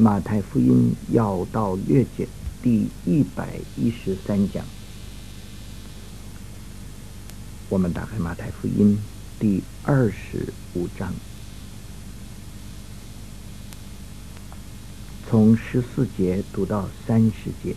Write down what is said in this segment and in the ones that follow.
马太福音要到略解第113讲，我们打开马太福音第25章，从14节读到30节。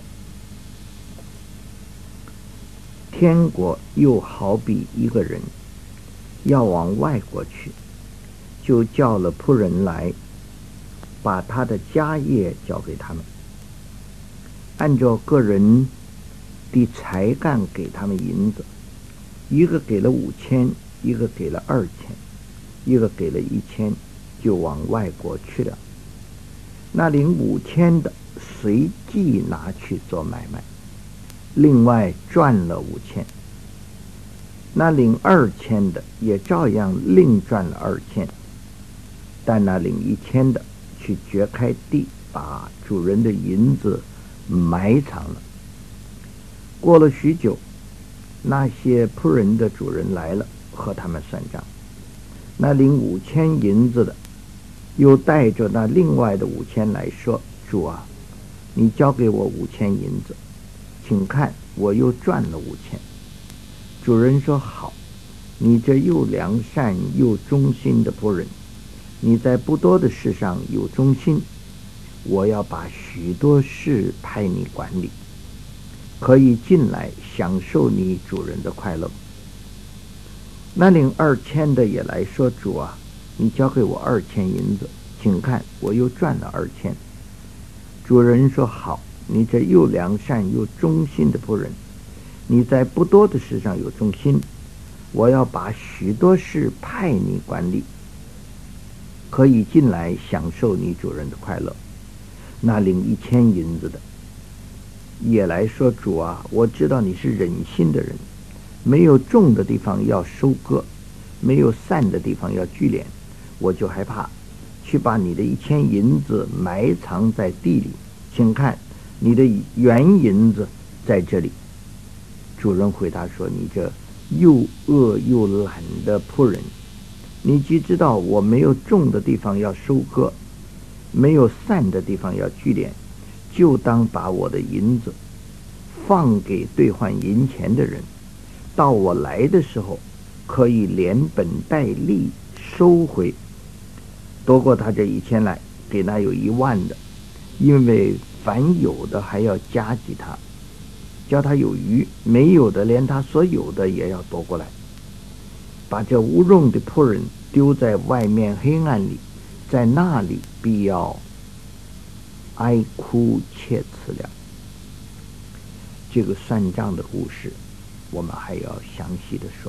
天国又好比一个人要往外国去，就叫了仆人来，把他的家业交给他们，按照个人的才干给他们银子，一个给了5000，一个给了2000，一个给了1000，就往外国去了。那领5000的随即拿去做买卖，另外赚了5000。那领2000的也照样另赚了2000，但那领1000的去掘开地，把主人的银子埋藏了。过了许久，那些仆人的主人来了，和他们算账。那领5000银子的又带着那另外的5000来说：主啊，你交给我5000银子，请看我又赚了5000。主人说：好，你这又良善又忠心的仆人，你在不多的事上有忠心，我要把许多事派你管理，可以进来享受你主人的快乐。那领2000的也来说：主啊，你交给我2000银子，请看我又赚了2000。主人说：好，你这又良善又忠心的仆人，你在不多的事上有忠心，我要把许多事派你管理，可以进来享受你主人的快乐。那领1000银子的也来说：主啊，我知道你是忍心的人，没有种的地方要收割，没有散的地方要聚敛，我就害怕，去把你的1000银子埋藏在地里，请看你的原银子在这里。主人回答说：你这又恶又懒的仆人，你既知道我没有种的地方要收割，没有散的地方要聚敛，就当把我的银子放给兑换银钱的人，到我来的时候可以连本带利收回，多过他这1000来，给那有10000的，因为凡有的还要加给他，叫他有余；没有的，连他所有的也要夺过来。把这无用的仆人丢在外面黑暗里，在那里必要哀哭切齿了。这个算账的故事，我们还要详细的说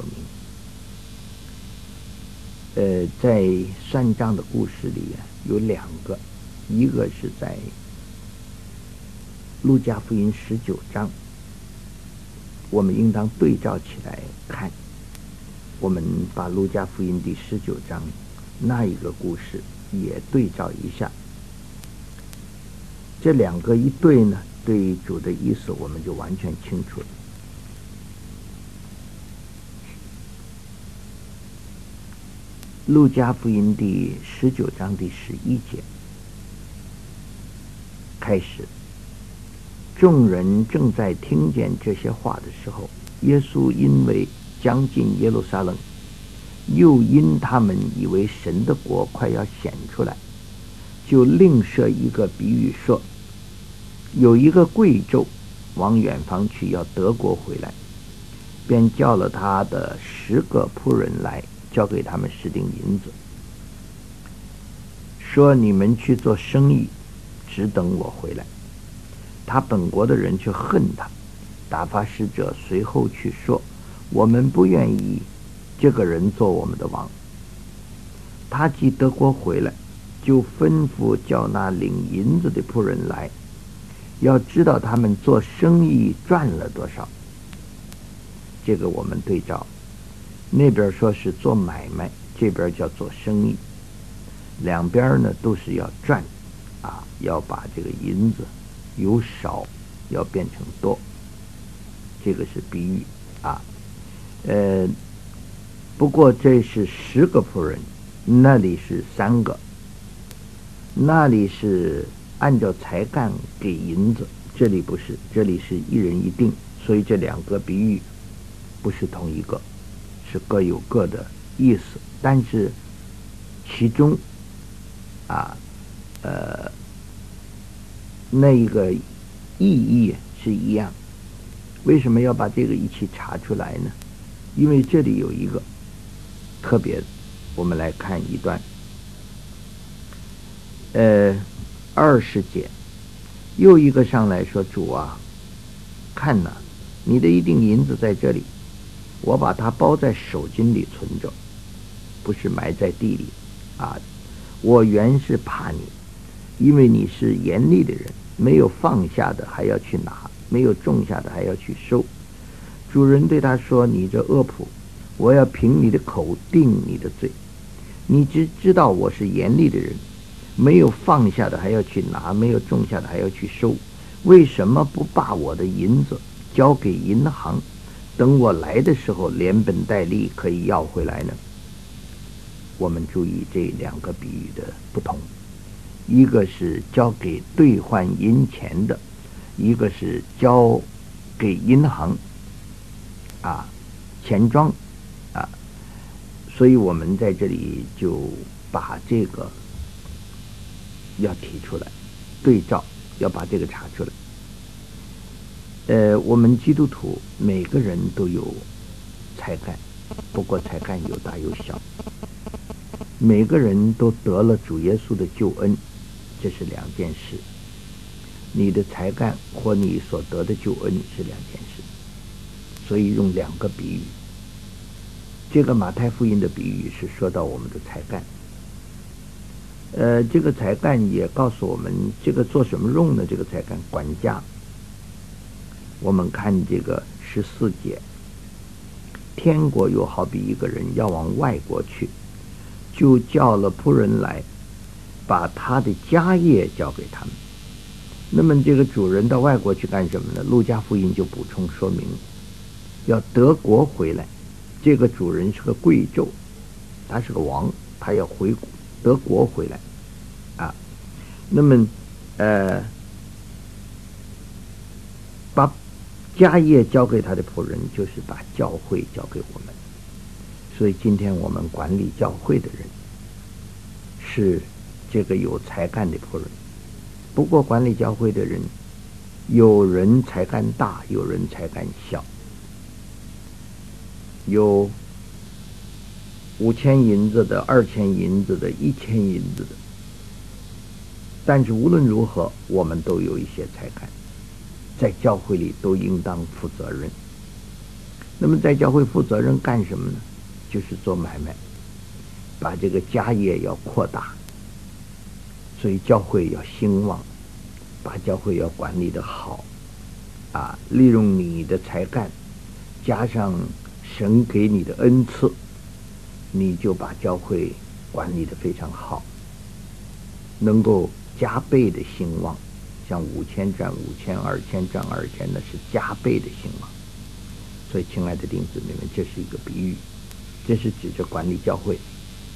明。在算账的故事里有2个，一个是在路加福音19章，我们应当对照起来看。我们把路加福音第19章那一个故事也对照一下，这2个一对呢，对主的意思我们就完全清楚了。路加福音第19章第11节开始，众人正在听见这些话的时候，耶稣因为将近耶路撒冷，又因他们以为神的国快要显出来，就另设一个比喻说，有一个贵胄往远方去，要得国回来，便叫了他的10个仆人来，交给他们10锭银子，说：你们去做生意，只等我回来。他本国的人却恨他，打发使者随后去说：我们不愿意这个人做我们的王。他既得国回来，就吩咐叫那领银子的仆人来，要知道他们做生意赚了多少。这个我们对照，那边说是做买卖，这边叫做生意，两边呢都是要赚要把这个银子由少要变成多，这个是比喻不过这是10个仆人，那里是3个，那里是按照才干给银子，这里不是，这里是一人一锭，所以这两个比喻不是同一个，是各有各的意思，但是其中那一个意义是一样。为什么要把这个一起查出来呢？因为这里有一个特别的，我们来看一段20节，又一个上来说，主啊，看哪，你的一锭银子在这里，我把它包在手巾里存着，不是埋在地里我原是怕你，因为你是严厉的人，没有放下的还要去拿，没有种下的还要去收。主人对他说，你这恶仆，我要凭你的口定你的罪，你只知道我是严厉的人，没有放下的还要去拿，没有种下的还要去收，为什么不把我的银子交给银行，等我来的时候连本带利可以要回来呢？我们注意这两个比喻的不同，一个是交给兑换银钱的，一个是交给银行钱庄所以我们在这里就把这个要提出来对照，要把这个查出来。我们基督徒每个人都有才干，不过才干有大有小，每个人都得了主耶稣的救恩，这是两件事。你的才干或你所得的救恩是两件事，所以用两个比喻。这个马太福音的比喻是说到我们的才干，这个才干也告诉我们这个做什么用呢？这个才干管家。我们看这个14节，天国又好比一个人要往外国去，就叫了仆人来，把他的家业交给他们。那么这个主人到外国去干什么呢？路加福音就补充说明，要得国回来。这个主人是个贵胄，他是个王，他要德国回来那么把家业交给他的仆人，就是把教会交给我们。所以今天我们管理教会的人是这个有才干的仆人。不过管理教会的人，有人才干大，有人才干小，有5000银子的，2000银子的，1000银子的。但是无论如何，我们都有一些才干，在教会里都应当负责任。那么在教会负责任干什么呢？就是做买卖，把这个家业要扩大，所以教会要兴旺，把教会要管理得好利用你的才干加上神给你的恩赐，你就把教会管理得非常好，能够加倍的兴旺。像5000赚5000，2000赚2000，那是加倍的兴旺。所以亲爱的弟兄姊妹们，这是一个比喻，这是指着管理教会。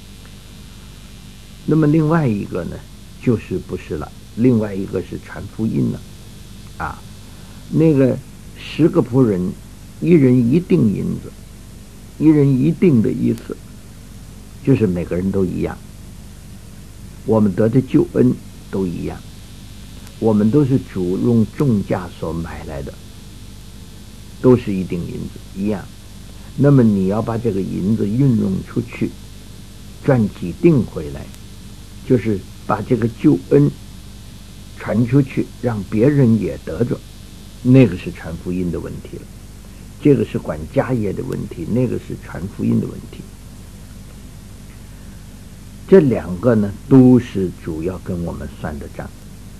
那么另外一个呢，就是不是了，另外一个是传福音了那个10个仆人，一人一锭银子，一人一锭的意思就是每个人都一样，我们得的救恩都一样，我们都是主用重价所买来的，都是一锭银子一样。那么你要把这个银子运用出去，赚几锭回来，就是把这个救恩传出去，让别人也得着，那个是传福音的问题了。这个是管家业的问题，那个是传福音的问题。这两个呢，都是主要跟我们算的账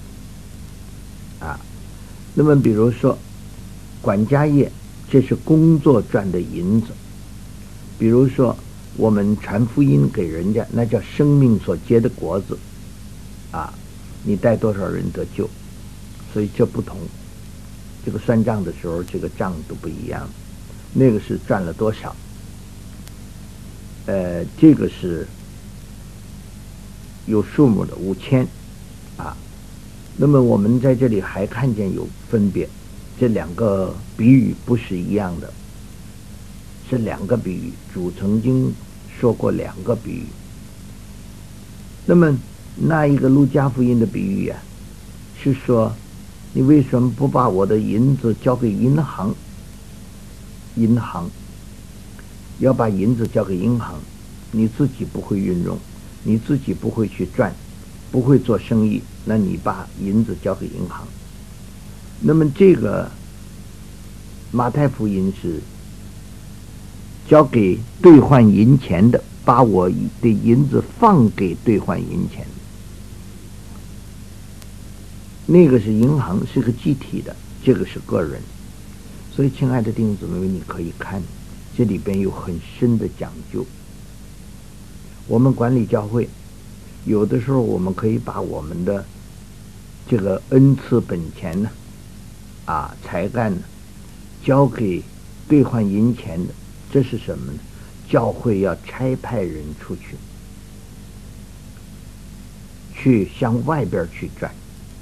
那么比如说管家业，这是工作赚的银子。比如说我们传福音给人家，那叫生命所结的果子你带多少人得救，所以这不同。这个算账的时候，这个账都不一样。那个是赚了多少，这个是有数目的5000 那么我们在这里还看见有分别，这两个比喻不是一样的，是两个比喻。主曾经说过两个比喻。那么那一个路加福音的比喻啊，是说你为什么不把我的银子交给银行？银行要把银子交给银行，你自己不会运用，你自己不会去赚，不会做生意，那你把银子交给银行。那么这个马太福音是交给兑换银钱的，把我的银子放给兑换银钱的，那个是银行，是个集体的，这个是个人。所以亲爱的弟兄姊妹，你可以看这里边有很深的讲究。我们管理教会，有的时候我们可以把我们的这个恩赐本钱呢，才干呢，交给兑换银钱的，这是什么呢？教会要差派人出去向外边去赚，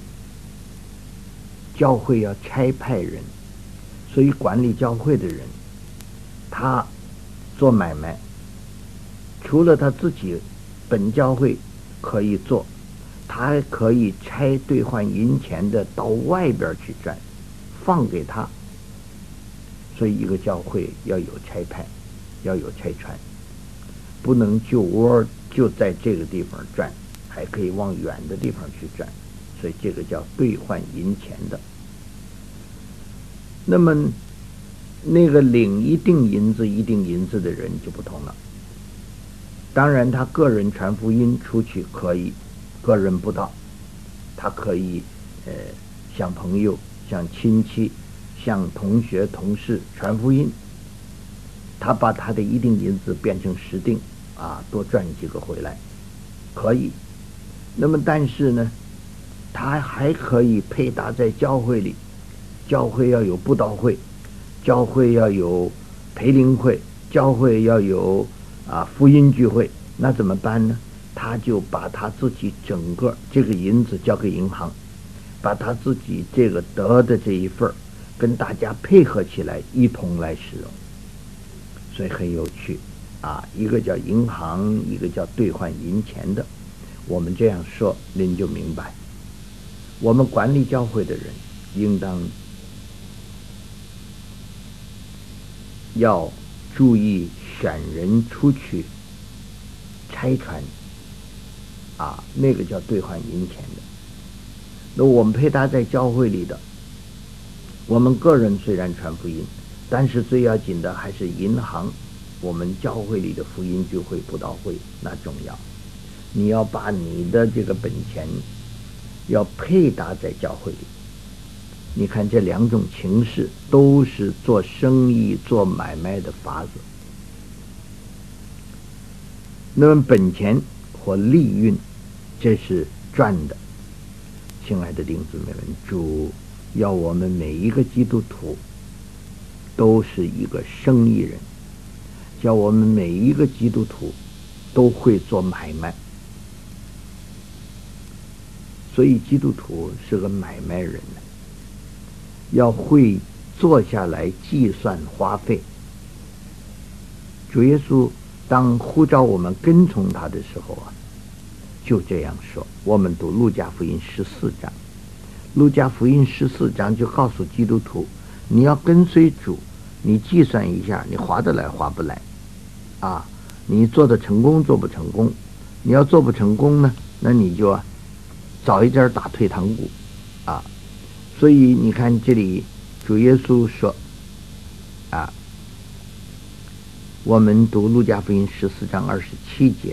教会要差派人。所以管理教会的人，他做买卖，除了他自己本教会可以做，他还可以差兑换银钱的到外边去赚，放给他。所以一个教会要有差派，要有差传，不能就窝就在这个地方赚，还可以往远的地方去赚。所以这个叫兑换银钱的。那么那个领一定银子的人就不同了。当然他个人传福音出去可以，个人布道，他可以向朋友、向亲戚、向同学同事传福音，他把他的一定银子变成10锭多赚几个回来可以。那么但是呢，他还可以配搭在教会里，教会要有布道会，教会要有培灵会，教会要有福音聚会，那怎么办呢？他就把他自己整个这个银子交给银行，把他自己这个得的这一份跟大家配合起来，一同来使用。所以很有趣一个叫银行，一个叫兑换银钱的。我们这样说您就明白，我们管理教会的人应当要注意选人出去差传那个叫兑换银钱的。那我们配搭在教会里的，我们个人虽然传福音，但是最要紧的还是银行，我们教会里的福音聚会、布道会那重要。你要把你的这个本钱要配搭在教会里。你看这两种情势都是做生意做买卖的法子。那么本钱或利润，这是赚的。亲爱的弟兄姊妹们，主要我们每一个基督徒都是一个生意人，叫我们每一个基督徒都会做买卖。所以基督徒是个买卖人，要会坐下来计算花费。主耶稣当呼召我们跟从他的时候就这样说。我们读路加福音14章，路加福音14章就告诉基督徒，你要跟随主，你计算一下，你划得来划不来你做得成功做不成功。你要做不成功呢，那你就早一点打退堂鼓所以你看这里主耶稣说我们读路加福音14章27节，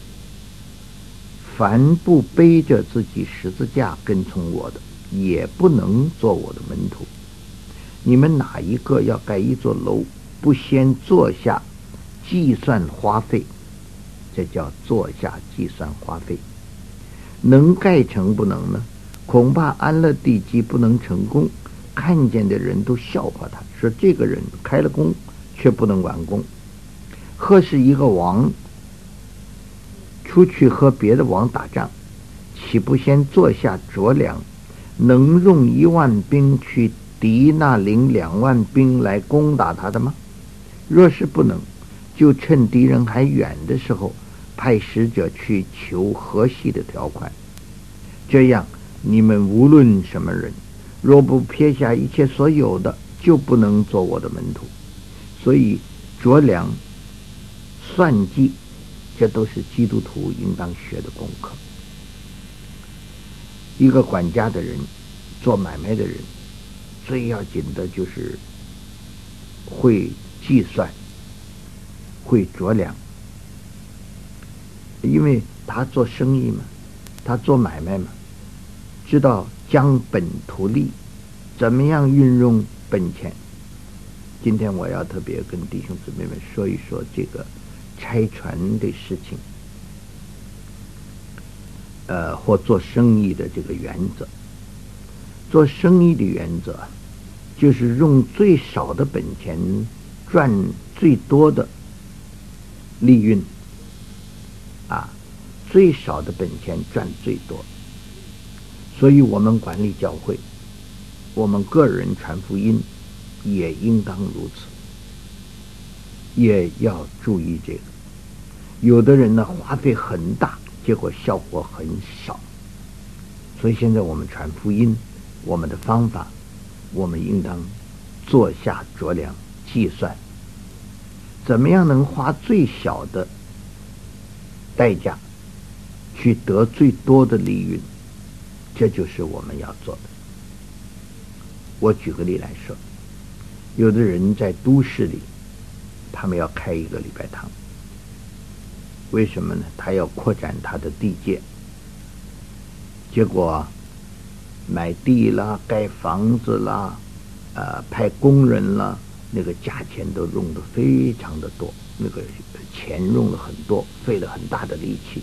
凡不背着自己十字架跟从我的，也不能做我的门徒。你们哪一个要盖一座楼，不先坐下计算花费？这叫坐下计算花费。能盖成不能呢？恐怕安了地基不能成功，看见的人都笑话他，说这个人开了工却不能完工。或是一个王出去和别的王打仗，岂不先坐下酌量能用10000兵去敌那领20000兵来攻打他的吗？若是不能，就趁敌人还远的时候，派使者去求和息的条款。这样，你们无论什么人，若不撇下一切所有的，就不能做我的门徒。所以酌量、算计，这都是基督徒应当学的功课。一个管家的人，做买卖的人，最要紧的就是会计算，会酌量。因为他做生意嘛，他做买卖嘛，知道将本图利，怎么样运用本钱。今天我要特别跟弟兄姊妹们说一说这个拆船的事情，或做生意的这个原则。做生意的原则就是用最少的本钱赚最多的利润啊，最少的本钱赚最多。所以我们管理教会，我们个人传福音也应当如此，也要注意这个。有的人呢，花费很大，结果效果很少。所以现在我们传福音，我们的方法，我们应当坐下酌量计算，怎么样能花最小的代价去得最多的利润，这就是我们要做的。我举个例来说，有的人在都市里，他们要开一个礼拜堂，为什么呢？他要扩展他的地界，结果买地啦、盖房子啦、派工人啦，那个价钱都用得非常的多，那个钱用了很多，费了很大的力气。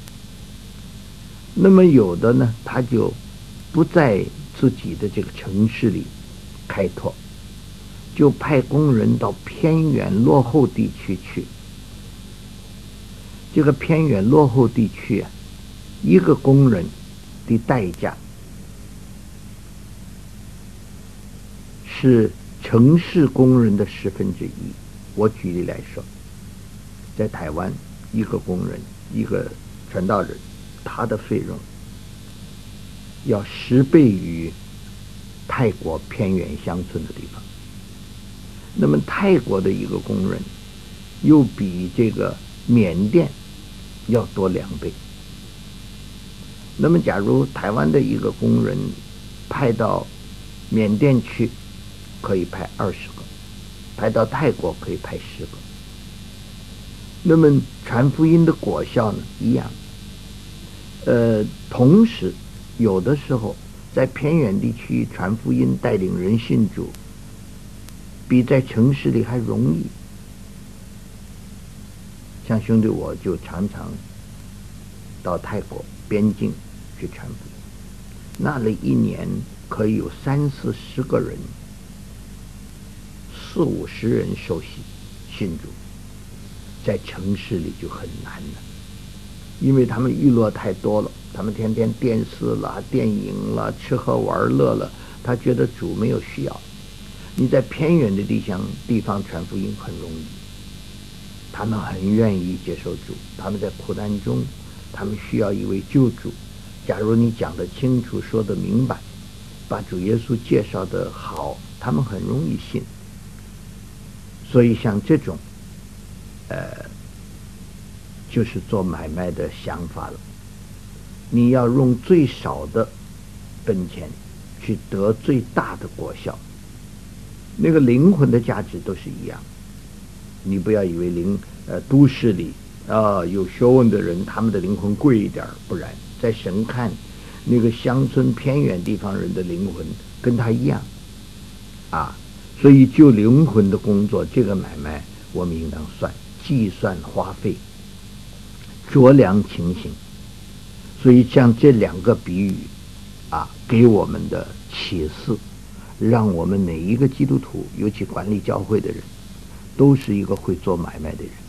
那么有的呢，他就不在自己的这个城市里开拓，就派工人到偏远落后地区去。这个偏远落后地区啊，一个工人的代价是城市工人的1/10。我举例来说，在台湾，一个工人，一个传道人，他的费用要10倍于泰国偏远乡村的地方。那么泰国的一个工人又比这个缅甸要多2倍。那么假如台湾的一个工人派到缅甸去，可以派20个，派到泰国可以派10个。那么传福音的果效呢，一样。同时有的时候在偏远地区传福音，带领人信主，比在城市里还容易。像兄弟我就常常到泰国边境去传福音，那里一年可以有30-40个人，40-50人受洗信主，在城市里就很难了，因为他们娱乐太多了，他们天天电视啦、电影啦、吃喝玩乐了，他觉得主没有需要。你在偏远的地方传福音很容易，他们很愿意接受主，他们在苦难中，他们需要一位救主。假如你讲得清楚，说得明白，把主耶稣介绍得好，他们很容易信。所以像这种就是做买卖的想法了。你要用最少的本钱去得最大的果效，那个灵魂的价值都是一样。你不要以为都市里有学问的人，他们的灵魂贵一点，不然在神看，那个乡村偏远地方人的灵魂跟他一样所以就灵魂的工作，这个买卖我们应当计算花费，酌量情形。所以像这2个比喻给我们的启示，让我们每一个基督徒，尤其管理教会的人，都是一个会做买卖的人。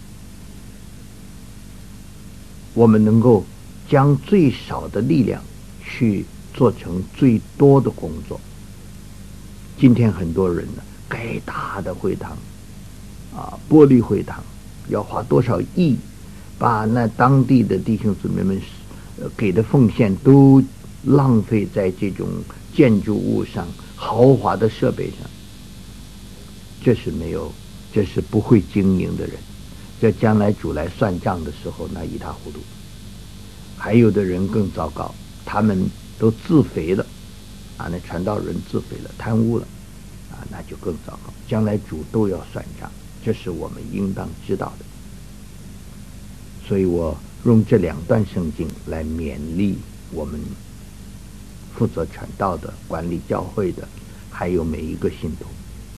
我们能够将最少的力量去做成最多的工作。今天很多人呢，盖大的会堂玻璃会堂，要花多少亿，把那当地的弟兄姊妹们给的奉献都浪费在这种建筑物上、豪华的设备上。这是不会经营的人，这将来主来算账的时候，那一塌糊涂。还有的人更糟糕，他们都自肥了那传道人自肥了，贪污了那就更糟糕。将来主都要算账，这是我们应当知道的。所以我用这2段圣经来勉励我们负责传道的、管理教会的，还有每一个信徒。